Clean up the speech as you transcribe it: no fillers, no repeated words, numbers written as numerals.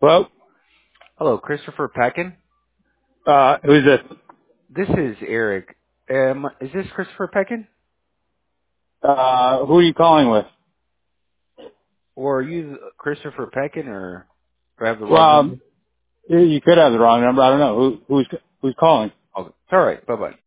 Well, Hello, Christopher Peckin. who's this? This is Eric. Is this Christopher Peckin? Who are you calling with? Or are you Christopher Peckin, or do I have the wrong Well, number? you could have the wrong number. I don't know. Who's calling? Oh, it's all right. Bye-bye.